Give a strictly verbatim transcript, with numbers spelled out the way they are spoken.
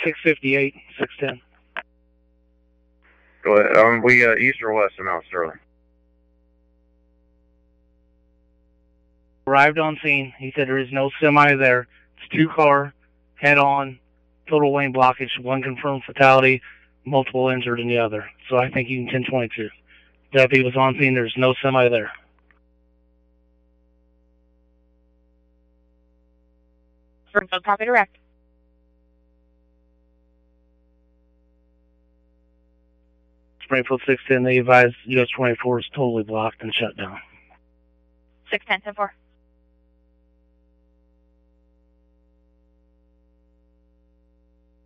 six fifty-eight, six ten. Go ahead. Um, we uh, east or west of Mount Sterling? Arrived on scene. He said there is no semi there. It's two car, head on, total lane blockage, one confirmed fatality, multiple injured in the other. So I think you can ten twenty-two. Deputy was on scene. There's no semi there. Springfield, copy direct. Springfield six ten, they advised U S twenty-four is totally blocked and shut down. six ten, ten four.